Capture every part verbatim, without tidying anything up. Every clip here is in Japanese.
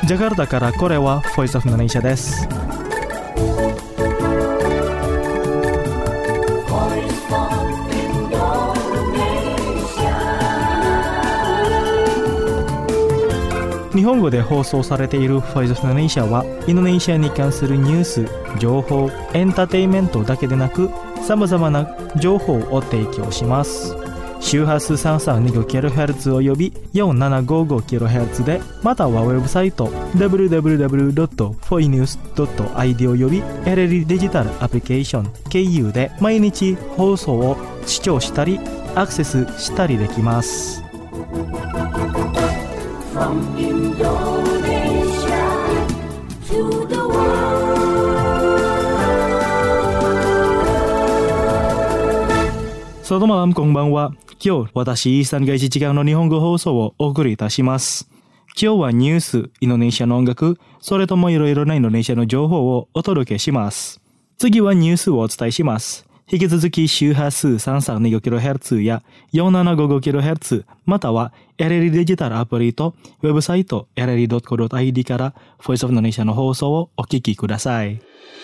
ジャカルタからこれは Voice of Indonesia です。日本語で放送されている Voice of Indonesia はインドネシアに関するニュース、情報、エンターテインメントだけでなくさまざまな情報を提供します。周波数 さんさんにごキロヘルツ および よんななごごキロヘルツ で、またはウェブサイト ダブリューダブリューダブリュードットフォイニュースドットアイディー および エルエル デジタルアプリケーション経由で毎日放送を視聴したりアクセスしたりできます。From Indonesia to the world. そどまんこんばんは。今日私さんがいちじかんの日本語放送をお送りいたします。今日はニュース、インドネシアの音楽、それともいろいろなインドネシアの情報をお届けします。次はニュースをお伝えします。引き続き周波数 さんさんにごキロヘルツ や よんななごごキロヘルツ または エルエル デジタルアプリとウェブサイト エルエルドットコードットアイディー から Voice of Indonesia の放送をお聞きください。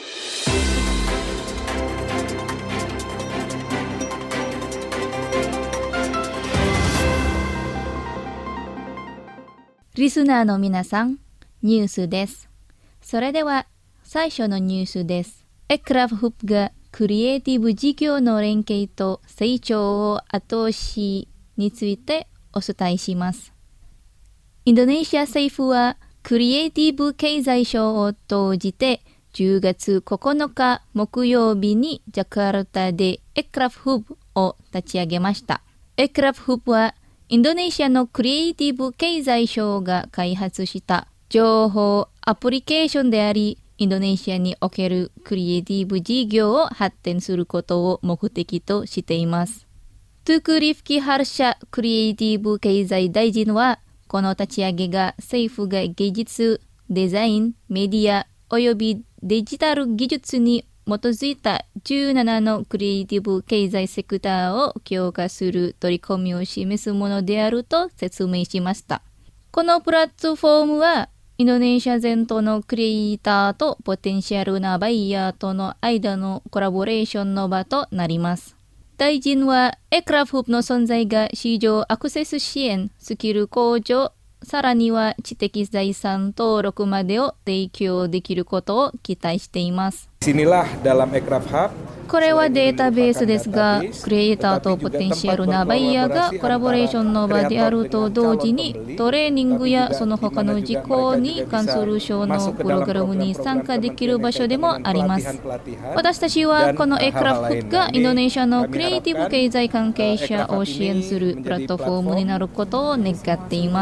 リスナーの皆さん、ニュースです。それでは最初のニュースです。エクラフフップがクリエイティブ事業の連携と成長を後押しについてお伝えします。インドネシア政府はクリエイティブ経済省を通じてじゅうがつここのか木曜日にジャカルタでエクラフフップを立ち上げました。エクラフフップはインドネシアのクリエイティブ経済省が開発した情報アプリケーションであり、インドネシアにおけるクリエイティブ事業を発展することを目的としています。トゥクリフキハルシャクリエイティブ経済大臣は、この立ち上げが政府が芸術、デザイン、メディアおよびデジタル技術に基づいたじゅうななのクリエイティブ経済セクターを強化する取り組みを示すものであると説明しました。このプラットフォームは、インドネシア全土のクリエイターとポテンシャルなバイヤーとの間のコラボレーションの場となります。大臣はエクラフフップの存在が市場アクセス支援、スキル向上、さらには知的財産登録までを提供できることを期待しています。これはデータベースですが、クリエイターとポテンシャルなバイヤーがコラボレーションの場であると同時に、トレーニングやその他の事項に関する省のプログラムに参加できる場所でもあります。私たちはこのエクラフフップがインドネシアのクリエイティブ経済関係者を支援するプラットフォームになることを願っています。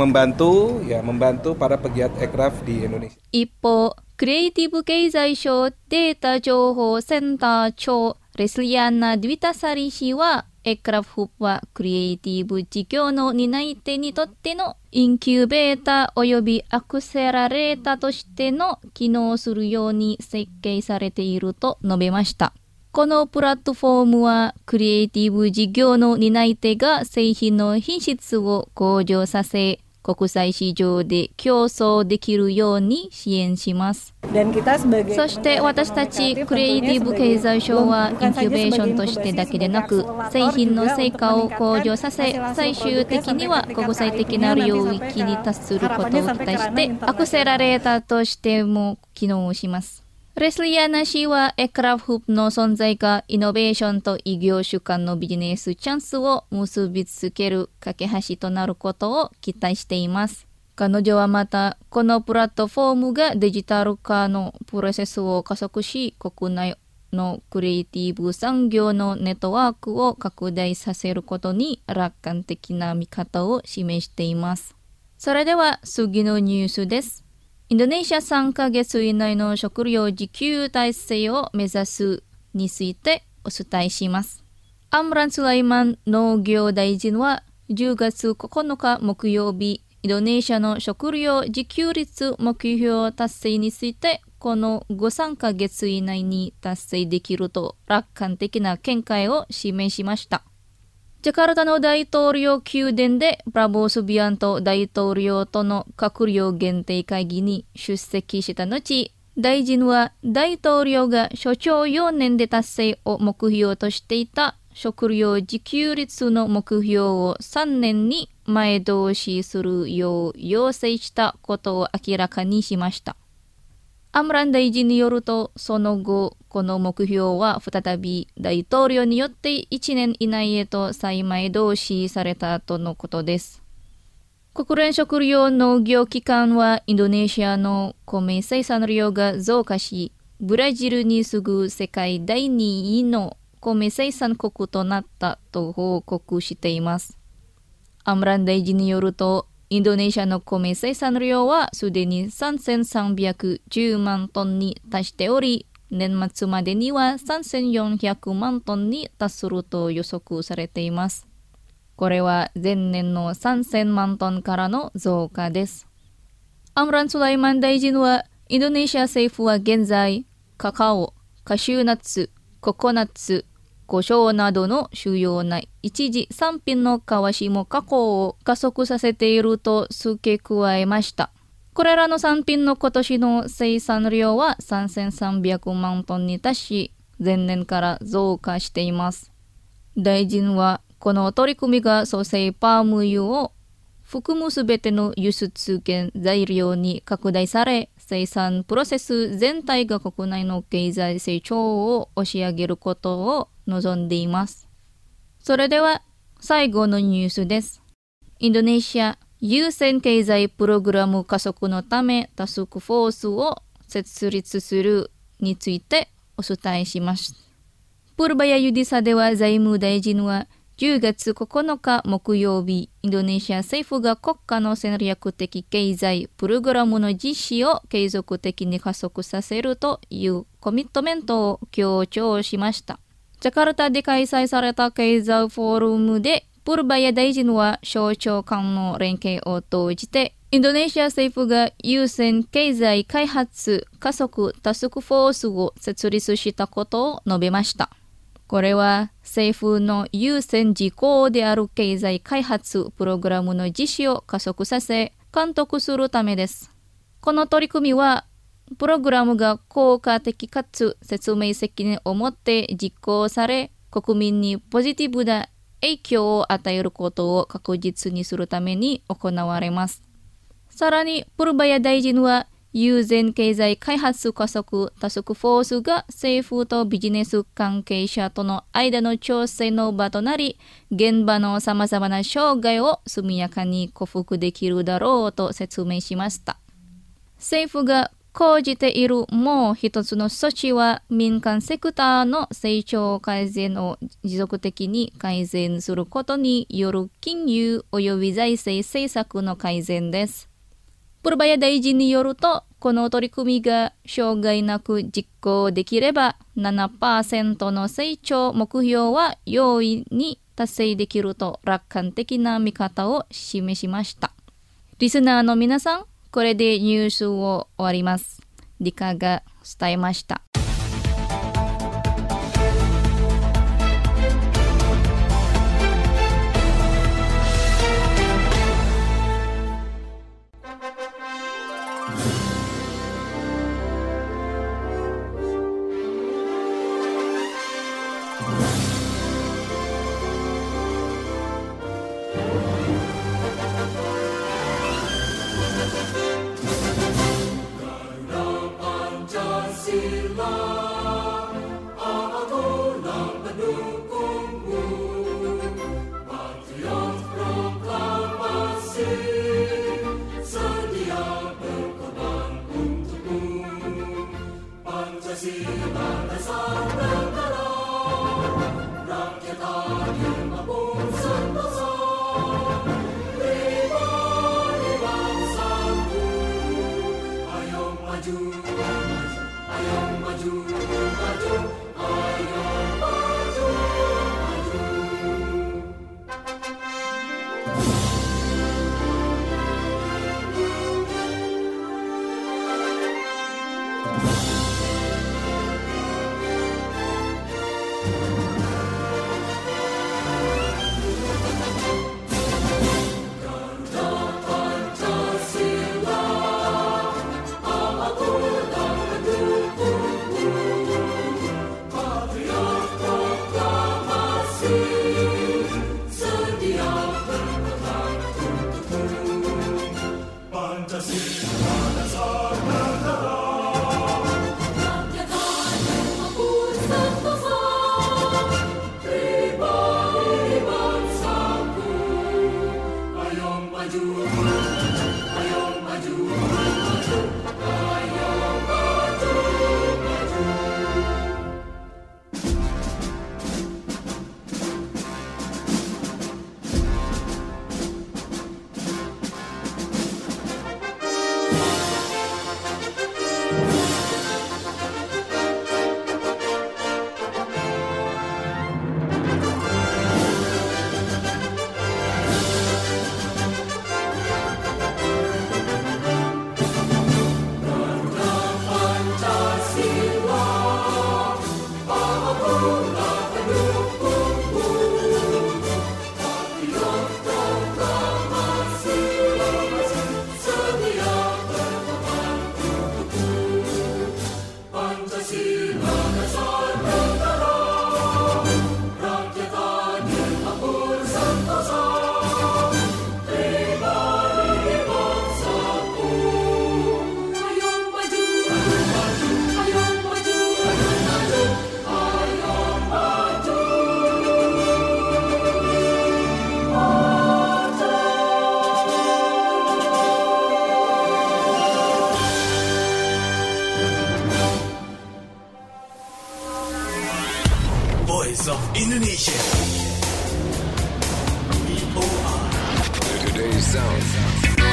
一方、クリエイティブ経済省データ情報センター長レスリアンナ・デュィタサリ氏は、エクラフフップはクリエイティブ事業の担い手にとってのインキュベーターおよびアクセラレーターとしての機能するように設計されていると述べました。このプラットフォームはクリエイティブ事業の担い手が製品の品質を向上させ、国際市場で競争できるように支援します。そして私たちクリエイティブ経済省はインキュベーションとしてだけでなく、製品の成果を向上させ、最終的には国際的な領域に達することを期待してアクセラレーターとしても機能します。レスリアナ氏はエクラフフップの存在がイノベーションと異業種間のビジネスチャンスを結びつける架け橋となることを期待しています。彼女はまた、このプラットフォームがデジタル化のプロセスを加速し、国内のクリエイティブ産業のネットワークを拡大させることに楽観的な見方を示しています。それでは次のニュースです。インドネシアさんかげつ以内の食料自給体制を目指すについてお伝えします。アムラン・スライマン農業大臣はじゅうがつここのか木曜日、インドネシアの食料自給率目標達成についてこのご、さんかげつ以内に達成できると楽観的な見解を示しました。 ジャカルタの大統領宮殿でプラボー・スビアント大統領との閣僚限定会議に出席した後、大臣は大統領が所長よねんで達成を目標としていた食料自給率の目標をさんねんに前倒しするよう要請したことを明らかにしました。アムラン大臣によると、その後、この目標は再び大統領によっていちねん以内へと再前倒しされたとのことです。国連食糧農業機関はインドネシアの米生産量が増加し、ブラジルに次ぐ世界だいにいの米生産国となったと報告しています。アムラン大臣によると、インドネシアの米生産量はすでにさんぜんさんびゃくじゅうまんトンに達しており、年末までにはさんぜんよんひゃくまんトンに達すると予測されています。これは前年のさんぜんまんトンからの増加です。アムラン・スライマン大臣は、インドネシア政府は現在、カカオ、カシューナッツ、ココナッツ、胡椒などの主要な一次産品の皮下加工を加速させていると付け加えました。これらの産品の今年の生産量はさんぜんさんびゃくまんトンに達し、前年から増加しています。大臣は、この取り組みが粗製パーム油を含むすべての輸出原材料に拡大され、生産プロセス全体が国内の経済成長を押し上げることを望んでいます。それでは最後のニュースです。インドネシア優先経済プログラム加速のためタスクフォースを設立するについてお伝えします。プルバヤユディサでは財務大臣はじゅうがつここのか木曜日、インドネシア政府が国家の戦略的経済プログラムの実施を継続的に加速させるというコミットメントを強調しました。ジャカルタで開催された経済フォーラムで、プルバヤ大臣は省庁間の連携を通じて、インドネシア政府が優先経済開発加速タスクフォースを設立したことを述べました。これは政府の優先事項である経済開発プログラムの実施を加速させ、監督するためです。この取り組みは、プログラムが効果的かつ説明責任を持って実行され、国民にポジティブな影響を与えることを確実にするために行われます。さらに、プルバヤ大臣は、優先経済開発加速タスクフォースが政府とビジネス関係者との間の調整の場となり、現場の様々な障害を速やかに克服できるだろうと説明しました。政府が講じているもう一つの措置は、民間セクターの成長改善を持続的に改善することによる金融及び財政政策の改善です。プルバヤ大臣によると、この取り組みが障害なく実行できれば ななパーセント の成長目標は容易に達成できると楽観的な見方を示しました。リスナーの皆さん、これでニュースを終わります。リカが伝えました。 Pancasila Voice of Indonesia. ビーオーアールToday's Sound.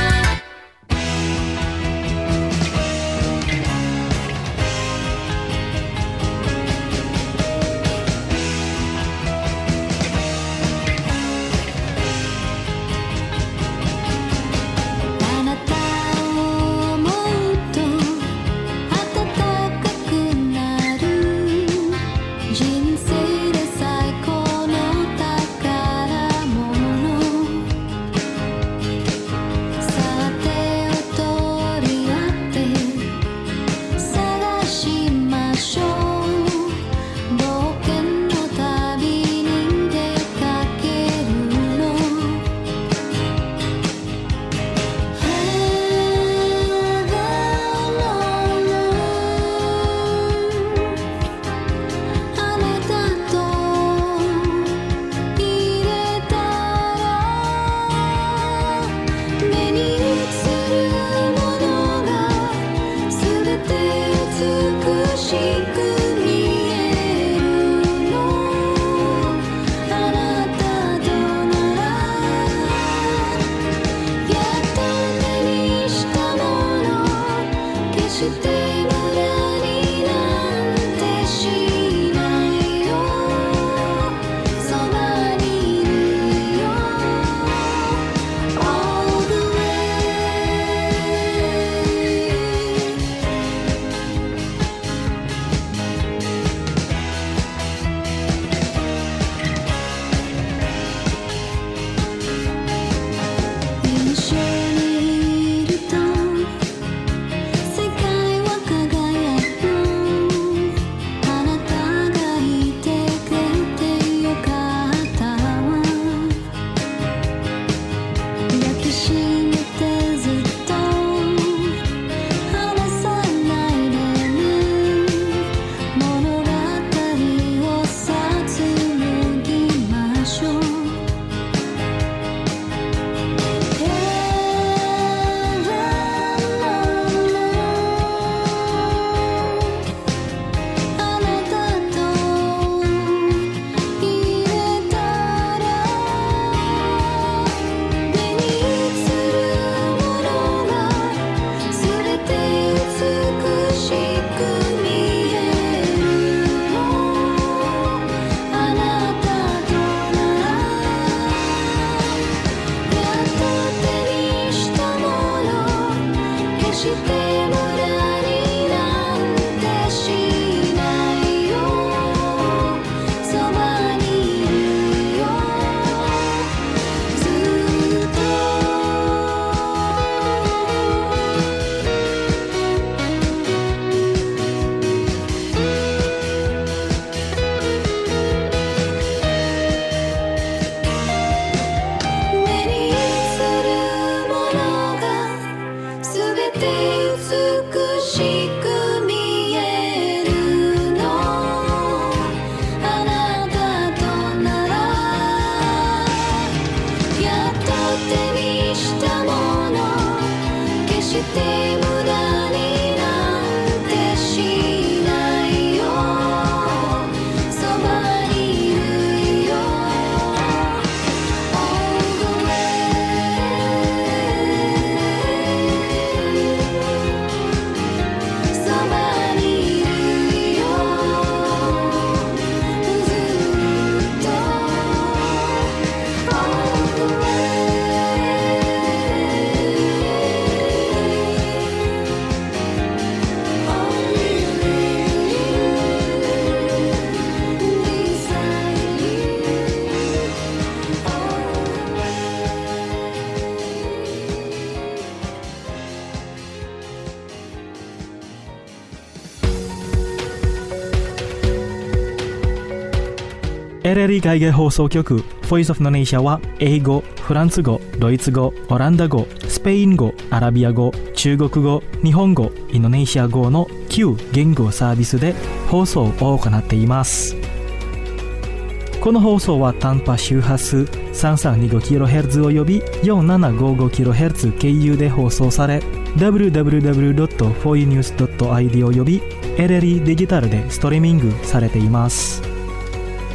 エルエル 海外放送局 Voice of Indonesia は英語、フランス語、ドイツ語、オランダ語、スペイン語、アラビア語、中国語、日本語、インドネシア語のきゅう言語サービスで放送を行っています。この放送は短波周波数 さんさんにごキロヘルツ および よんななごごキロヘルツ 経由で放送され ダブリューダブリューダブリュードットフォーユーニュースドットアイディー および エルエルイー デジタルでストリーミングされています。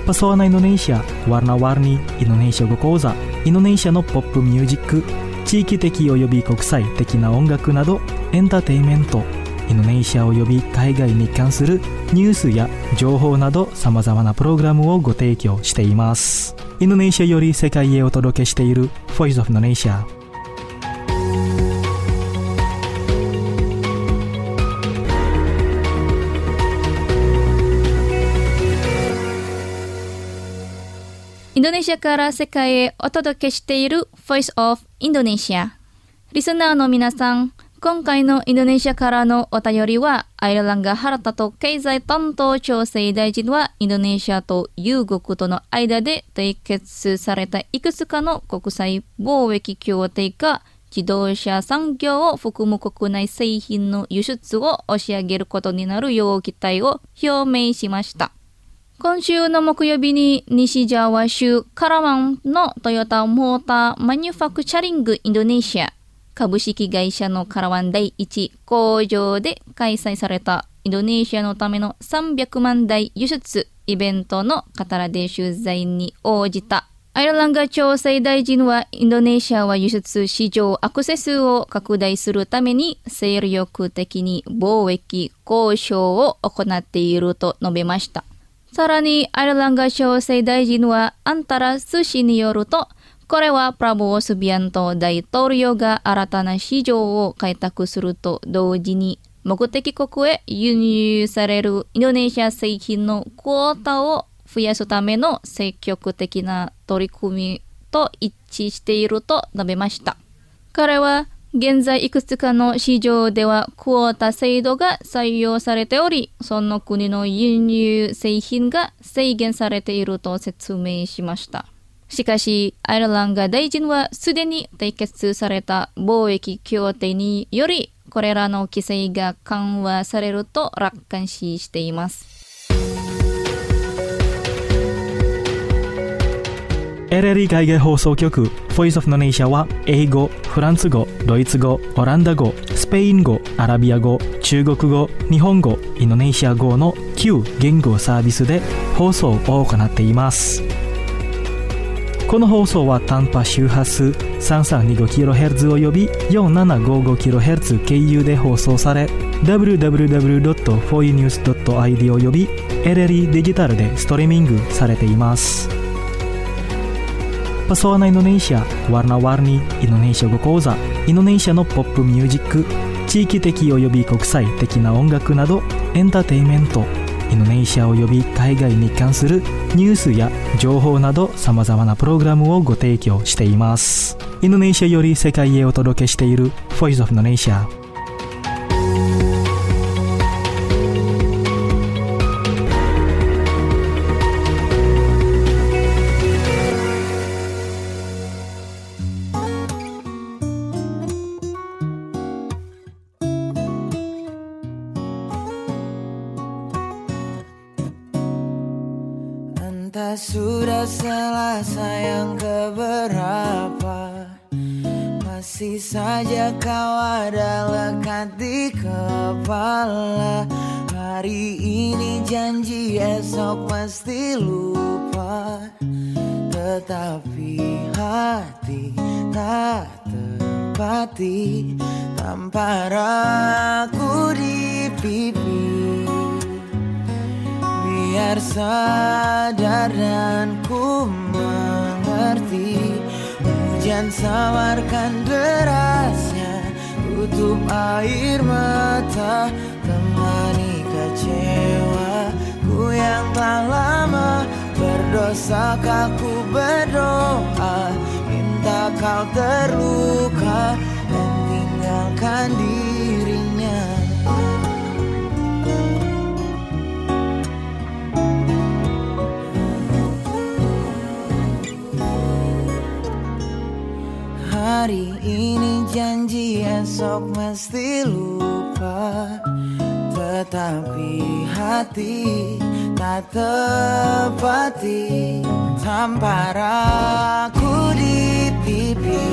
Pesona Indonesia, warna-warni Indonesia語講座、インドネシアのポップミュージック、地域的及び国際的な音楽などエンターテインメント、インドネシア及び海外に関するニュースや情報などさまざまなプログラムをご提供しています。インドネシアより世界へお届けしている Voice of Indonesia。 インドネシアから世界へお届けしている Voice of Indonesia。リスナーの皆さん、今回のインドネシアからのお便りは、アイルランド原田と経済担当調整大臣は、インドネシアと友国との間で締結されたいくつかの国際貿易協定が、自動車産業を含む国内製品の輸出を押し上げることになるよう期待を表明しました。今週の木曜日に西ジャワ州カラワンのトヨタモーターマニュファクチャリングインドネシア株式会社のカラワン第一工場で開催されたインドネシアのためのさんびゃくまんだい輸出イベントのカタラで取材に応じた。アイルランド調整大臣はインドネシアは輸出市場アクセスを拡大するために精力的に貿易交渉を行っていると述べました。さらにアイルランド調整大臣はアンタラス氏によると、これはプラボー・スビアント大統領が新たな市場を開拓すると同時に目的国へ輸入されるインドネシア製品のクオータを増やすための積極的な取り組みと一致していると述べました。彼は現在いくつかの市場ではクオータ制度が採用されており、その国の輸入製品が制限されていると説明しました。しかし、アイルランド大臣はすでに締結された貿易協定により、これらの規制が緩和されると楽観視しています。 エルエルイー 海外放送局 Voice of Indonesia は英語、フランス語、ドイツ語、オランダ語、スペイン語、アラビア語、中国語、日本語、インドネシア語のきゅう言語サービスで放送を行っています。この放送は短波周波数 さんさんにごキロヘルツ および よんななごごキロヘルツ 経由で放送され ダブリューダブリューダブリュードットフォーユーニュースドットアイディー および エルエルイー デジタルでストリーミングされています。Pesona Indonesia, warna-warni Indonesia語講座、インドネシアのポップミュージック、地域的及び国際的な音楽などエンターテインメント、インドネシア及び海外に関するニュースや情報などさまざまなプログラムをご提供しています。インドネシアより世界へお届けしている Voice of Indonesia。 Sudah selesai yang keberapa, masih saja kau ada lekat di kepala. Hari ini janji esok pasti lupa, tetapi hati tak terpati tanpa ragu di pipi. Biar sadar dan ku mengerti, hujan samarkan derasnya, tutup air mata, temani kecewaku yang telah lama berdosa. Ku berdoa, minta kau terluka dan tinggalkan dirinya. Hari ini janji esok mesti lupa, tetapi hati tak tepati tanpa ragu di pipi.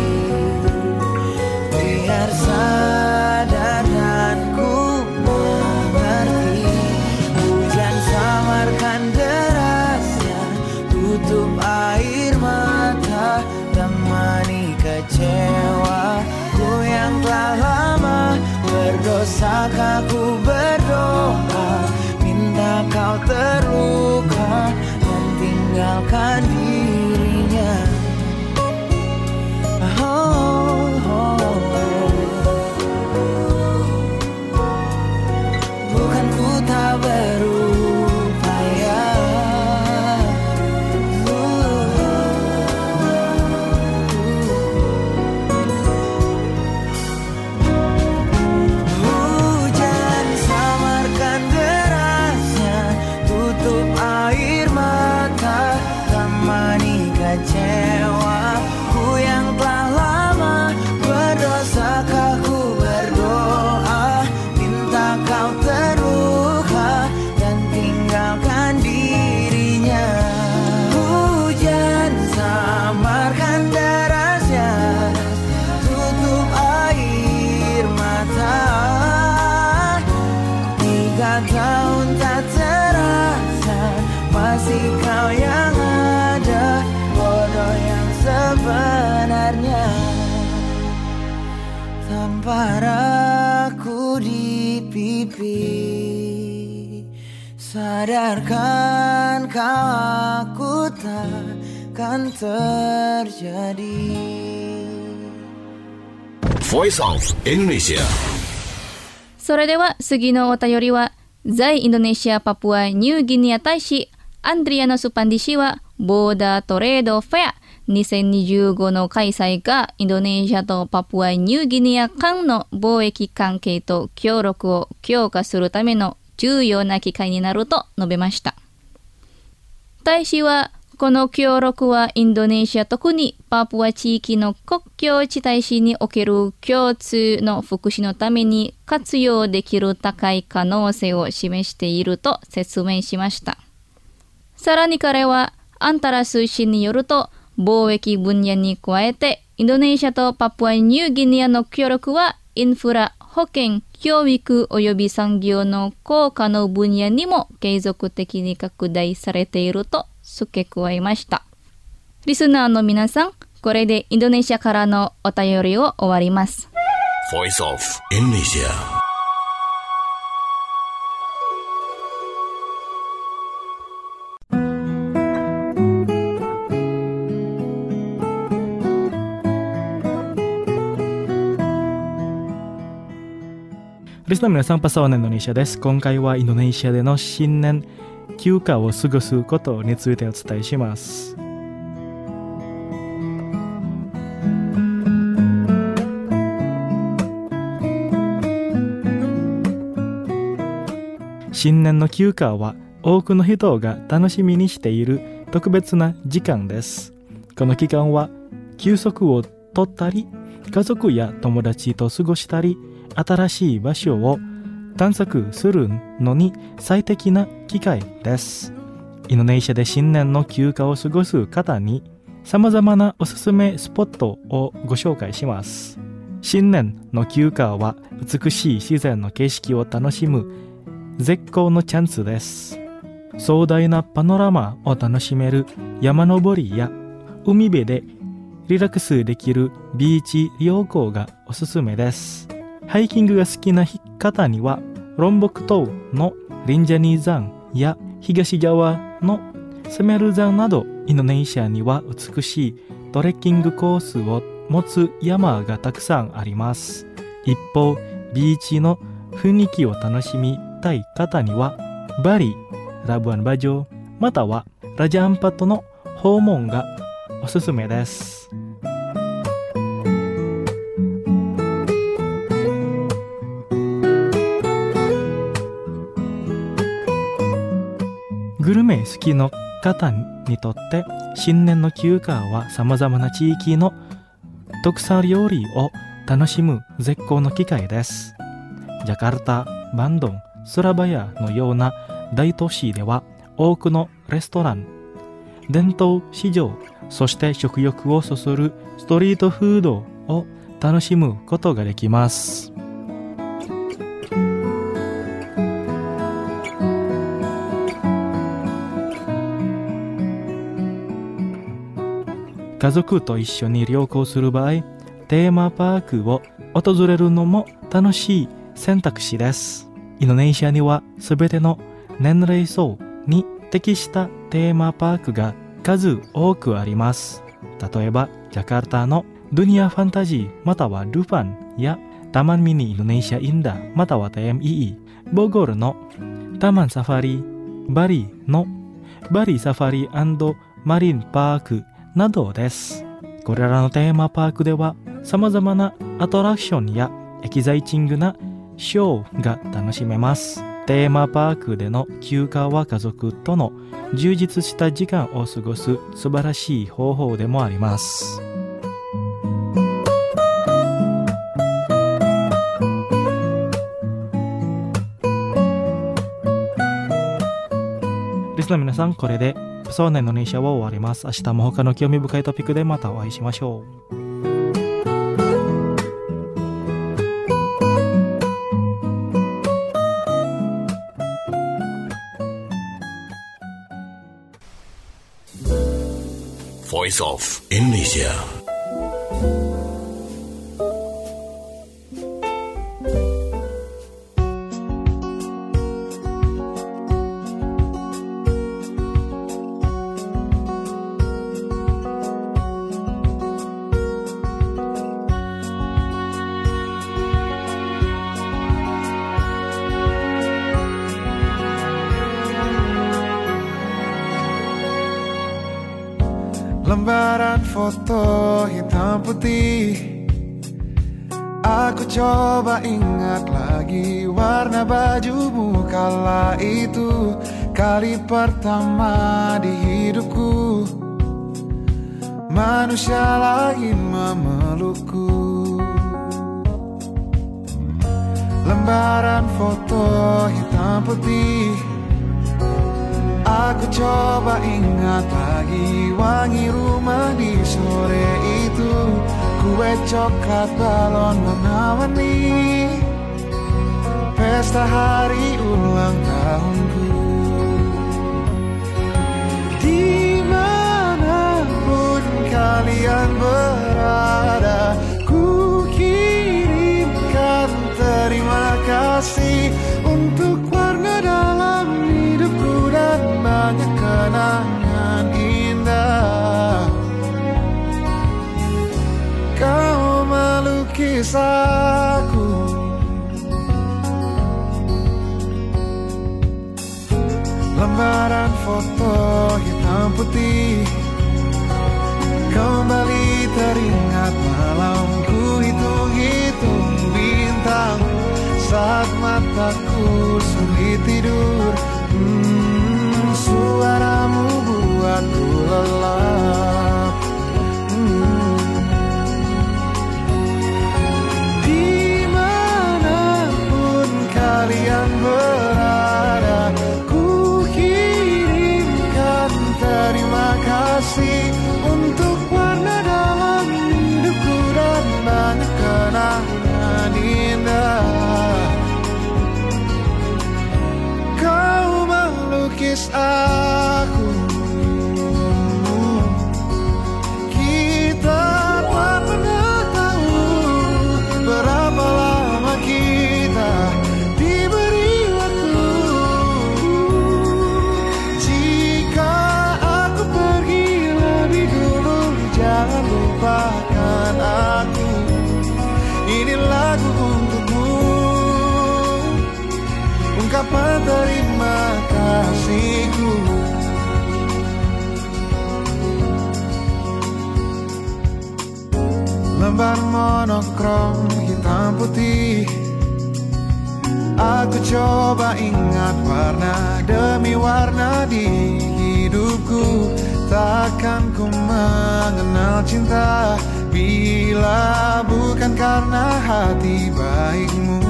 Biar sadar dan ku mengerti, hujan samarkan derasnya, kau terluka dan tinggalkan dirinya. Oh, oh, oh. Bukan ku tak berupaya, hujan samarkan derasnya, tutup air mata, temani kecewaku yang telah lama berdosa. Ku berdoa minta kau terluka dan tinggalkan dirinya. Hujan samarkan derasnya, tutup air mata. Tiga tahun tak terasa, masih kau yang ada, bodoh yang sebenarnya. Tampar aku di pipi, sadarkan kau aku takkan terjadi. Voice of Indonesia. それでは次のお便りは、在インドネシアパプアニューギニア大使アンドリアノ・スパンディ氏は、ボーダートレードフェアにせんにじゅうごの開催がインドネシアとパプアニューギニア間の貿易関係と協力を強化するための重要な機会になると述べました。大使は、この協力はインドネシア特にパプア地域の国境地帯市における共通の福祉のために活用できる高い可能性を示していると説明しました。さらに彼はアンタラ通信によると、貿易分野に加えてインドネシアとパプアニューギニアの協力はインフラ、保健、教育及び産業の効果の分野にも継続的に拡大されていると付け加えました。リスナーの皆さん、これでインドネシアからのお便りを終わります。 Voice of Indonesia. リスナーの皆さん、パサワンインドネシアです。今回はインドネシアでの新年休暇を過ごすことについてお伝えします。新年の休暇は多くの人が楽しみにしている特別な時間です。この期間は休息を取ったり、家族や友達と過ごしたり、新しい場所を探索するのに最適な機会です。インドネシアで新年の休暇を過ごす方に様々なおすすめスポットをご紹介します。新年の休暇は美しい自然の景色を楽しむ絶好のチャンスです。壮大なパノラマを楽しめる山登りや海辺でリラックスできるビーチ旅行がおすすめです。ハイキングが好きな方にはロンボク島のリンジャニー山や東側のセメル山などインドネシアには美しいトレッキングコースを持つ山がたくさんあります。一方、ビーチの雰囲気を楽しみたい方にはバリ、ラブアンバジョ、またはラジャアンパットの訪問がおすすめです。グルメ好きの方にとって新年の休暇は様々な地域の特産料理を楽しむ絶好の機会です。ジャカルタ、バンドン、スラバヤのような大都市では多くのレストラン、伝統市場、そして食欲をそそるストリートフードを楽しむことができます。家族と一緒に旅行する場合、テーマパークを訪れるのも楽しい選択肢です。インドネシアにはすべての年齢層に適したテーマパークが数多くあります。例えばジャカルタのドゥニアファンタジーまたはルファンやタマンミニインドネシアインダまたは ティーエムイーイー、 ボゴールのタマンサファリ、バリのバリサファリ&マリンパークなどです。これらのテーマパークでは様々なアトラクションやエキザイティングなショーが楽しめます。テーマパークでの休暇は家族との充実した時間を過ごす素晴らしい方法でもあります。リスナーの皆さん、これでプソーナインドネシアは終わります。明日も他の興味深いトピックでまたお会いしましょう。 Voice of Indonesia. Lembaran foto hitam putih, aku coba ingat lagi warna bajumu kala itu. Kali pertama di hidupku manusia lain memelukku. Lembaran foto hitam putih, aku coba ingat lagi wangi rumah di sore itu. Kue coklat balon warna-warni, pesta hari ulang tahunku. Dimanapun kalian berada, ku kirimkan terima kasih untuk warna dalam hidupku dan banyak kenangan indah. Kau melukis aku, lembaran foto hitam putih. Kembali teringat malamku hitung-hitung bintang saat mataku sulit tidur. Hmm, suaramu buatku lelap. Hmm. Dimanapun kalian berada, ku kirimkan terima kasih untuk warna dalam hidupku dan banyak kenangan indah. Kau melukis aku, kita tak pernah tahu berapa lama kita diberi waktu. Jika aku pergi lebih dulu, jangan lupakan aku. Ini lagu untukmu, ungkapan terima kasihku. Lembar monokrom hitam putih, aku coba ingat warna demi warna di hidupku. Takkan ku mengenal cinta bila bukan karena hati baikmu.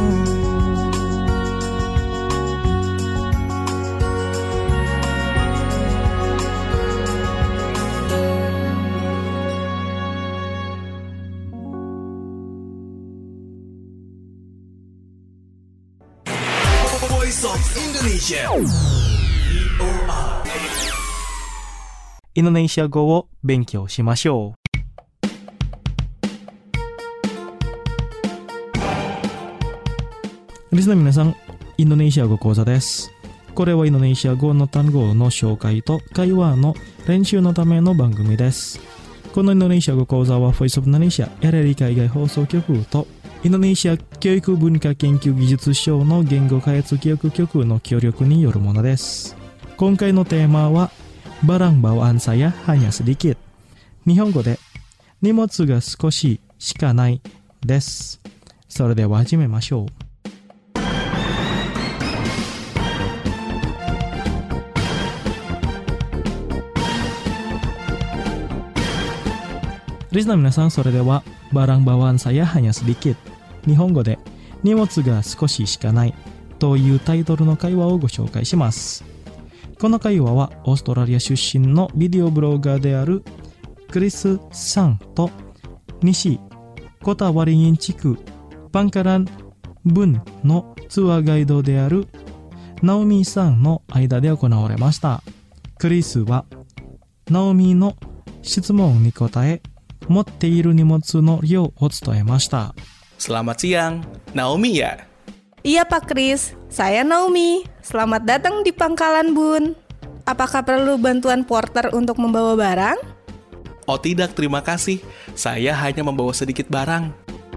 Voice of Indonesia. インドネシア語を勉強しましょう。リスナーの皆さん、インドネシア語講座です。 これはインドネシア語の単語の紹介と会話の練習のための番組です。このインドネシア語講座は Voice of Indonesia エルエル 海外放送局とインドネシア教育文化研究技術省の言語開発教育局の協力によるものです。今回のテーマはBarang bawaan saya hanya sedikit。日本語で荷物が少ししかないです。それでは始めましょう。リスナーの皆さん、それではBarang bawaan saya hanya sedikit。日本語で荷物が少ししかないというタイトルの会話をご紹介します。この会話はオーストラリア出身のビデオブロガーであるクリスさんと西コタワリニン地区パンカラン文のツアーガイドであるナオミさんの間で行われました。クリスはナオミの質問に答え、持っている荷物の量を伝えました。 Selamat siang, Naomi ya? Iya Pak Kris, saya Naomi. Selamat datang di Pangkalan Bun. Apakah perlu bantuan porter untuk membawa barang? Oh tidak, terima kasih. Saya hanya membawa sedikit barang.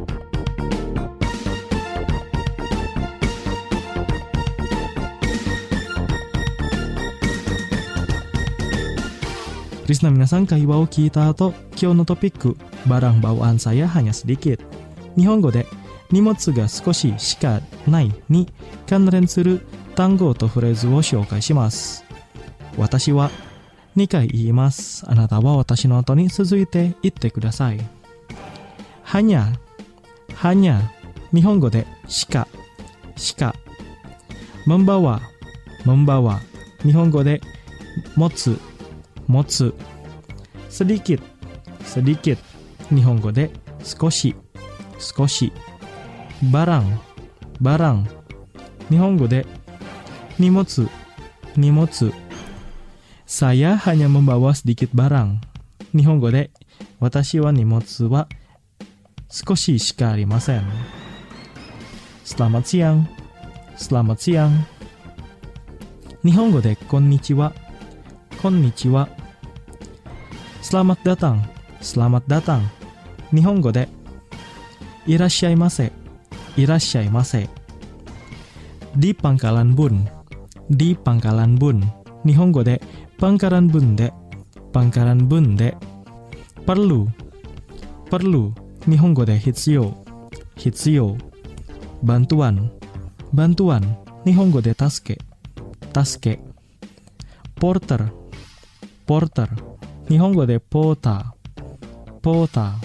Listener 皆さん、会話を聞いた後、今日のトピック、Barang bawaan saya hanya sedikit。日本語で荷物が少ししかないに関連する単語とフレーズを紹介します。私はにかい言います。あなたは私の後に続いて言ってください。はにゃ、はにゃ、日本語でしか、しか。membawa、membawa、日本語で持つ、持つ。sedikit、sedikit、日本語で少し、少し。barang、barang、日本語で荷物、荷物。saya hanya membawa sedikit barang。日本語で私は荷物は少ししかありません。selamat siang、selamat siang。日本語でこんにちは、こんにちは。selamat datang、selamat datang。日本語でいらっしゃいませ、いらっしゃいませ。di Pangkalan Bun、di Pangkalan Bun。日本語でPangkalan Bunで、Pangkalan Bunで。perlu、perlu。日本語で必要、必要。bantuan、bantuan。日本語で助け、助け。porter、porter。日本語でポーター、ポーター。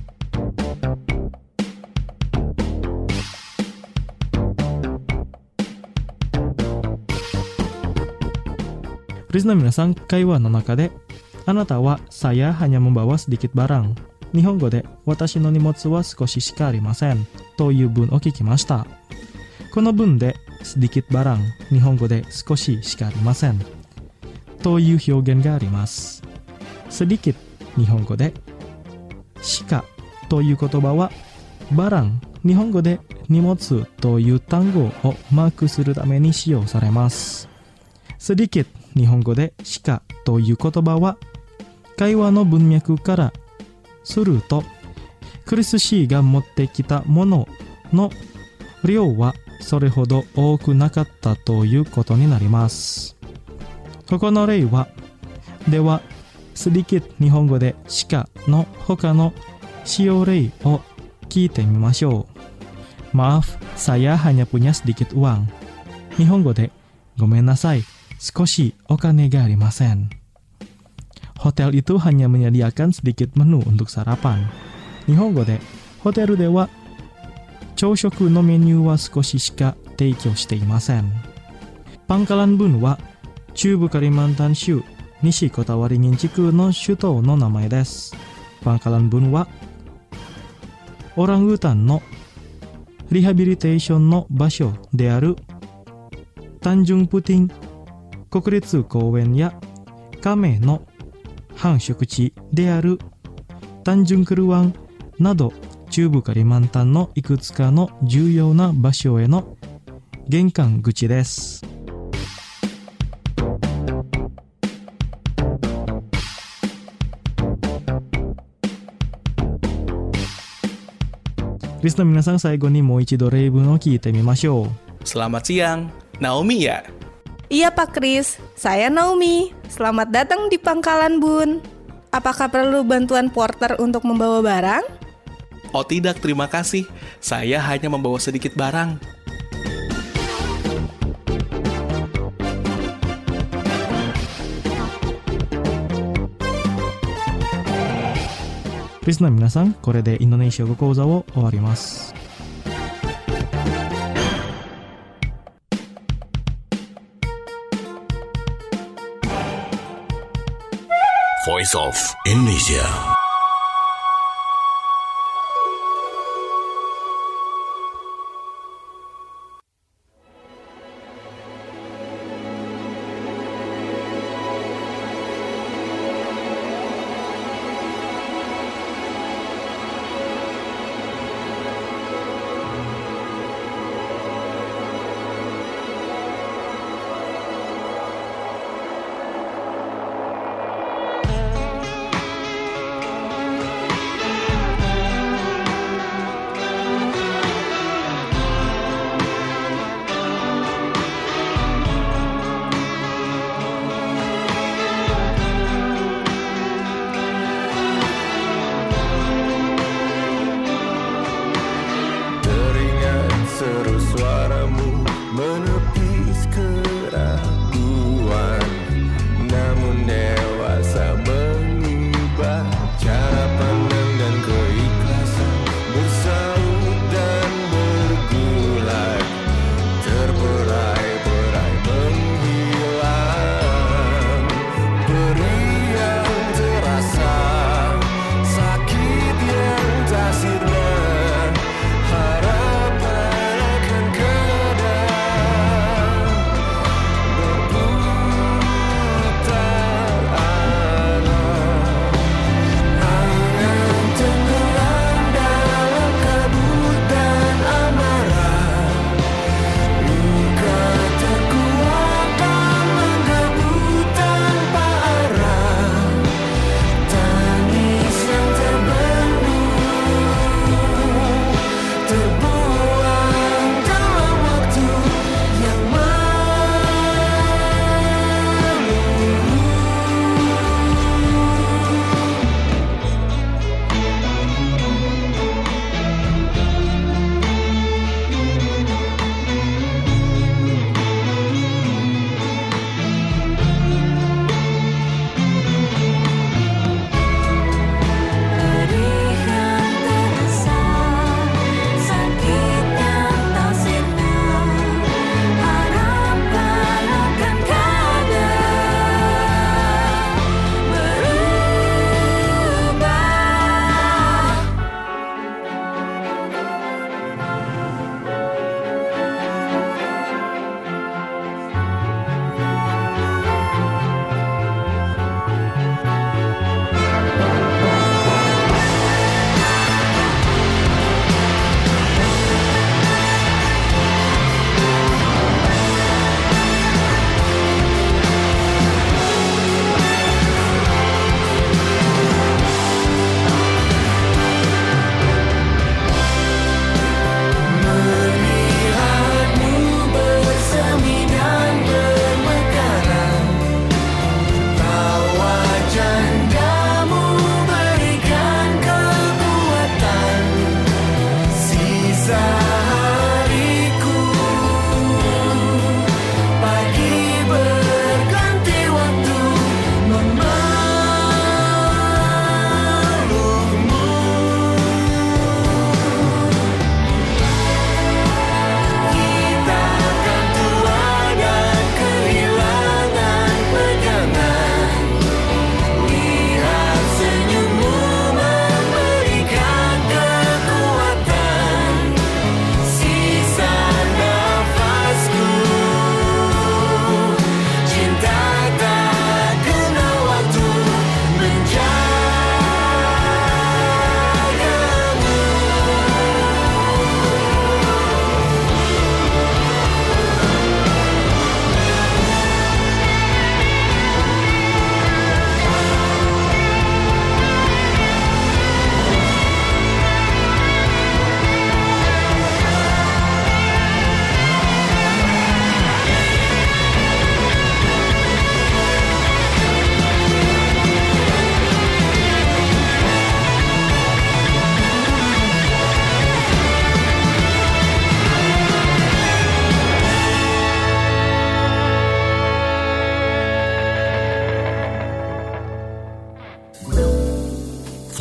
リスナーの皆さん、会話の中であなたはsaya hanya membawa sedikit barang。日本語で私の荷物は少ししかありませんという文を聞きました。この文でsedikit barang、日本語で少ししかありませんという表現があります。sedikit、日本語でしかという言葉はbarang、日本語で荷物という単語をマークするために使用されます。sedikit、日本語でしかという言葉は会話の文脈からするとクリス氏が持ってきたものの量はそれほど多くなかったということになります。ここの例はではsedikit、日本語でしかの他の使用例を聞いてみましょう。Maaf, saya hanya punya sedikit uang。日本語でごめんなさい、少しお金がありません。Hotel itu hanya menyediakan sedikit menu untuk sarapan。日本語でホテルでは朝食のメニューは少ししか提供していません。Pangkalan Bunは中部カリマンタン州西コタワリニン地区の首都の名前です。Pangkalan Bunはオランウータンのリハビリテーションの場所であるタンジュンプティン国立公園やカメの繁殖地であるタンジュンクルワンなど中部カリマンタンのいくつかの重要な場所への玄関口です。 リスの皆さん、最後にもう一度例文を聞いてみましょう。 Selamat siang, Naomi ya? Iya Pak Kris, saya Naomi. Selamat datang di Pangkalan Bun. Apakah perlu bantuan porter untuk membawa barang? Oh tidak, terima kasih. Saya hanya membawa sedikit barang. リスの皆さん、これでインドネシア語講座を終わります。 Voice of Indonesia.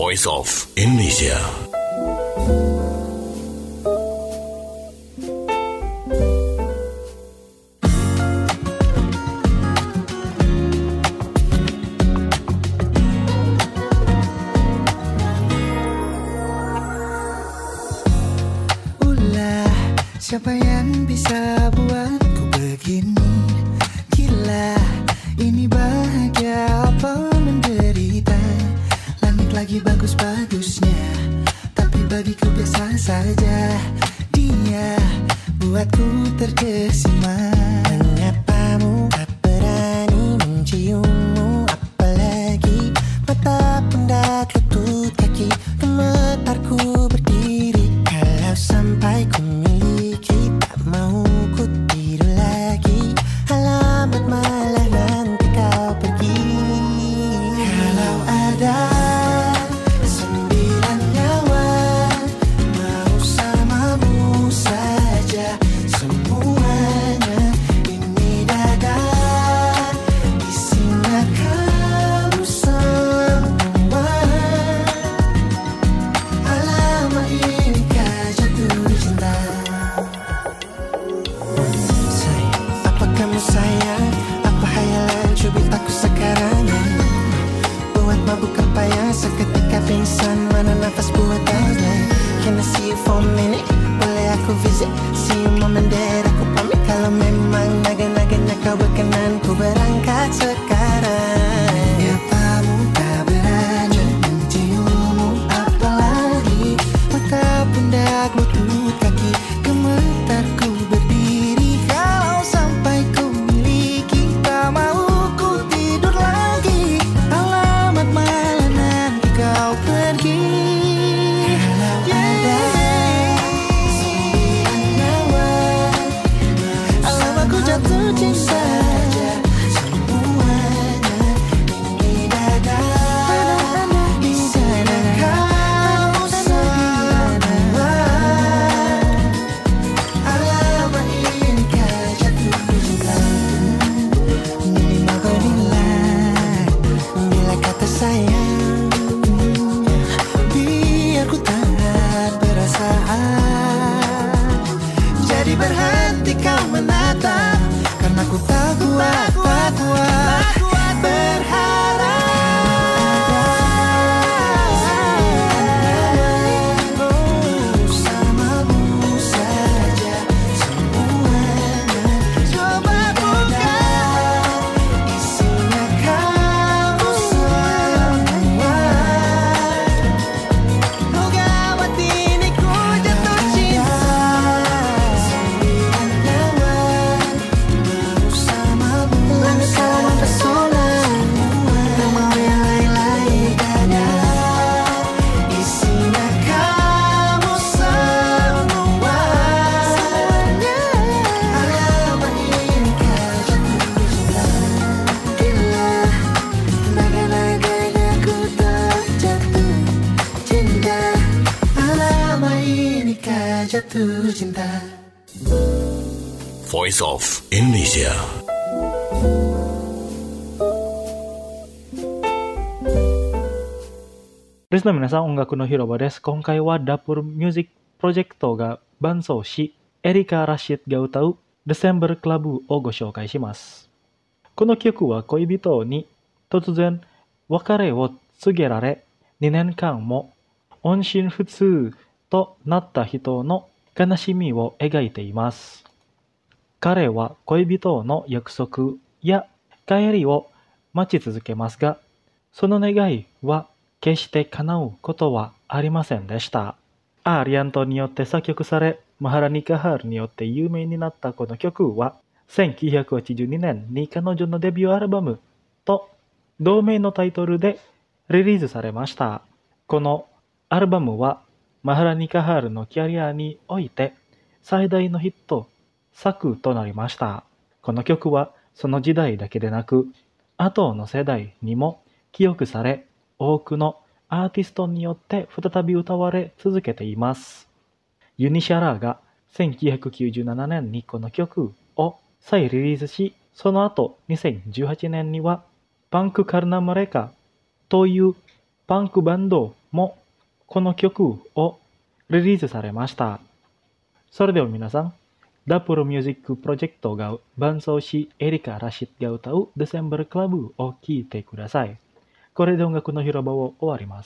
Voice of Indonesia. Siapa yang bisa buatku begini? Gila, ini bahagia apa menderita? Langit lagi bagus-bagusnya, tapi bagiku biasa saja. Dia buatku terkesima. Menyapamu, tak berani menciummu, apalagi mata pundak lutut kaki. Gemetarku berdiri kalau sampai ku mau ku tidur lagi. Alamat malah nanti kau pergi. Kalau ada sembilan nyawa, mau samamu saja semuanya. Ini dada isinya kamu semua. Alamat ini kau jatuh cinta. Sayang, apa hayalan cubit aku sekarang? Buat mabuk apa yang seketika pingsan, mana nafas buat tanya. Can I see you for a minute? Boleh aku visit? See you moment there, aku pamit. Kalau memang naga-naganya kau berkenan, ku berangkat sekarang. Ya kamu tak berani menciummu, apalagi mata pundak lutut kaki. Gemetarku berdiri kalau sampai ku mau ku tidur lagi. Alamat malah nanti kau pergi. Kalau ada sembilan nyawa, alamat ku jatuh cinta. Semuanya ini dada di sana kau semua. Alamat ini kau jatuh cinta. Bila kata sayang, biar ku tak perasaan. Jadi berhenti kau menatap, karena ku tak kuat, tak kuat berharap. Bersamamu saja semuanya. Coba buka, isinya kamu semua. Oh gawat ini ku jatuh cinta. Sembilan nyawa, bersamamu, bersama pesona. Tak mau yang lain-lain ada. Isinya kamu semua. Alamat ini kau jatuh cinta. Gila, naga-naganya ku terjatuh cinta. Alamat ini kau jatuh cinta. Voice of Indonesia. リスナーの皆さん、音楽の広場です。今回はダプルミュージックプロジェクトが伴奏し、エリカ・ラシッドが歌う December Club をご紹介します。この曲は恋人に突然別れを告げられ、にねんかんも音信不通となった人の悲しみを描いています。彼は恋人の約束や帰りを待ち続けますが、その願いは決して叶うことはありませんでした。アーリアントによって作曲され、マハラニカハールによって有名になったこの曲は、せんきゅうひゃくはちじゅうにねんに彼女のデビューアルバムと同名のタイトルでリリースされました。このアルバムはマハラニカハールのキャリアにおいて最大のヒット作となりました。この曲はその時代だけでなく、後の世代にも記憶され、多くのアーティストによって再び歌われ続けています。ユニシャラがせんきゅうひゃくきゅうじゅうななねんにこの曲を再リリースし、その後にせんじゅうはちねんにはパンクカルナマレカというパンクバンドもこの曲をリリースされました。それでは皆さん、Dapur Music Project が伴奏し、エリカ・ラシッドが歌う December Club を聴いてください。これで音楽の広場を終わります。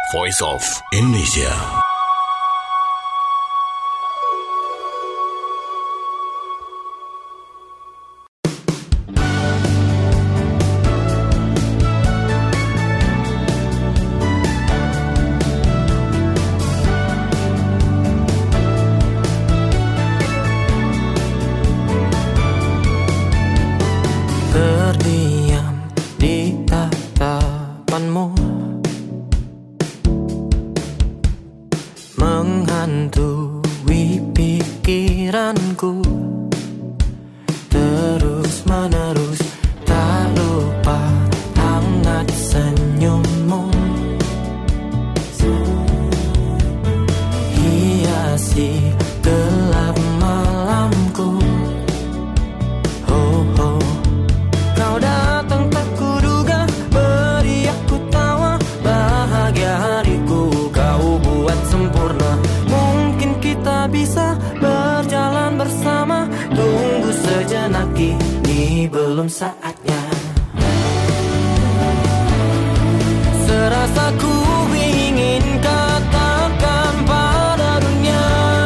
Voice of Indonesia. Terdiam di tatapanmu, menghantui pikiranku, terus menerus tak lupa hangat senyummu, hiasi gelap malamku. Oh, oh. Kau datang tak kuduga, beri aku tawa, bahagia hariku kau buat sempurna. Mungkin kita bisa berjalan bersama, tunggu sejenak, ini belum saatnya. Serasa ku ingin katakan pada dunia,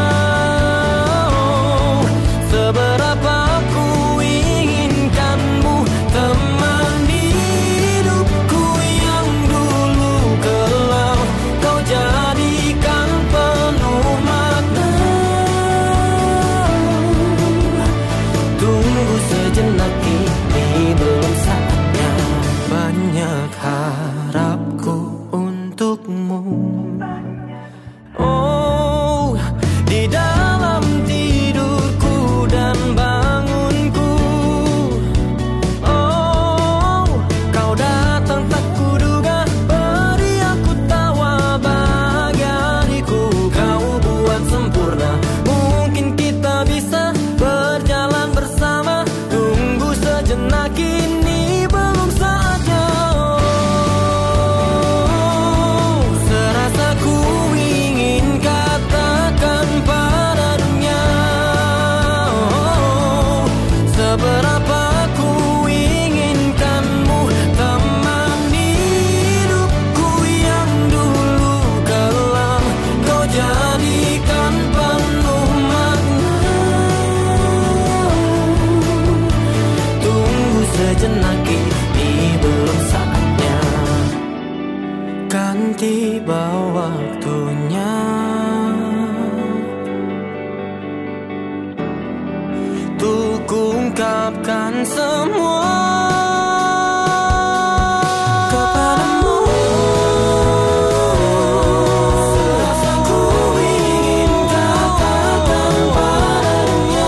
oh, seberapa ku inginkanmu, teman hidupku yang dulu kelam, kau jadikan penuh makna. Tunggu sejenak, ini belum saatnya. Banyak harapku untukmu, oh, di dalam tidurku dan bangunku. Oh, kau datang tak kuduga, beri aku tawa, bahagia hariku kau buat sempurna. Mungkin kita bisa berjalan bersama, tunggu sejenak, ini belum saatnya. Oh, serasa ku ingin katakan pada dunia, oh, seberapa ku inginkanmu, teman hidupku yang dulu kelam, kau jadikan penuh makna. Tunggu sejenak, ini belum saatnya. Kan tiba waktunya, untuk ungkapkan semua kepadamu. Serasa ku ingin katakan pada dunia,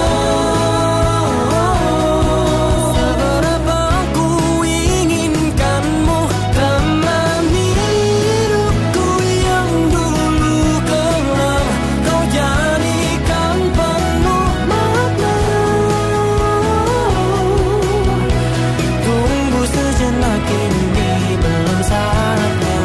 seberapa ku inginkanmu, teman hidupku yang dulu kelam, kau jadikan penuh makna. Tunggu sejenak, ini belum saatnya.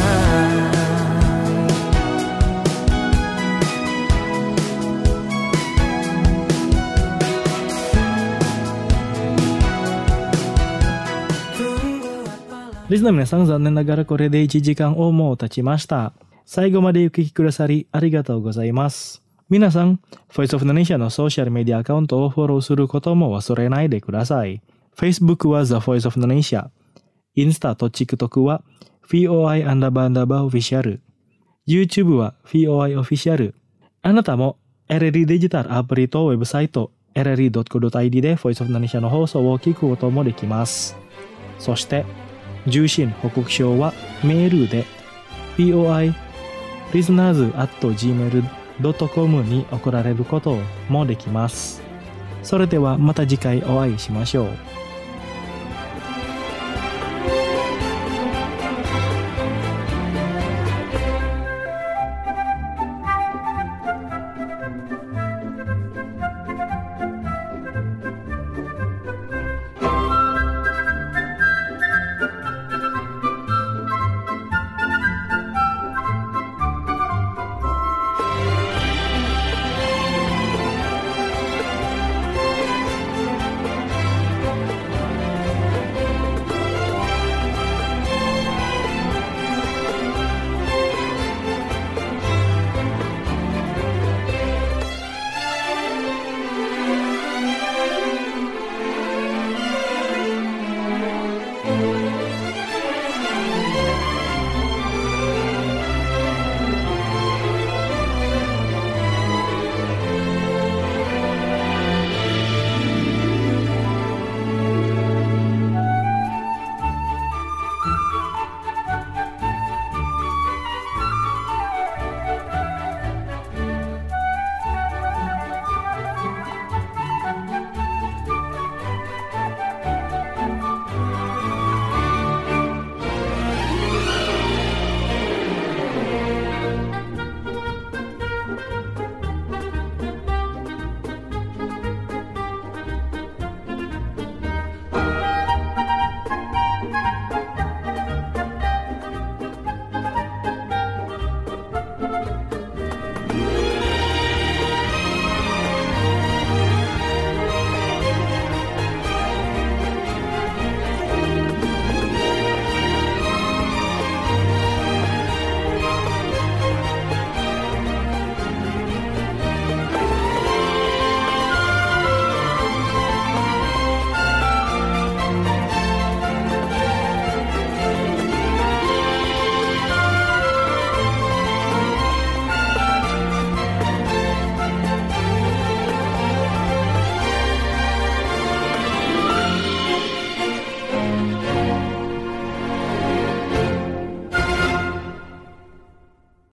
Tunggu apa リスナーの皆さん、残念ながらこれでいちじかんをもう経ちました。最後までお聞きくださりありがとうございます。皆さん、Voice of Indonesia のソーシャルメディアアカウントをフォローすることも忘れないでください。Facebook は The Voice of Indonesia。インスタと TikTok は フィーオーアイ アンダーバーアンダーバーオフィシャル。YouTube は フィーオーアイ オフィシャル。あなたも エルエル デジタルアプリとウェブサイト エルエルドットコムドットアイディー で Voice of Indonesia の放送を聞くこともできます。そして、受信報告書はメールで ピーオーアイ リスナーズ アット ジーメール ドットコム に送られることもできます。それではまた次回お会いしましょう。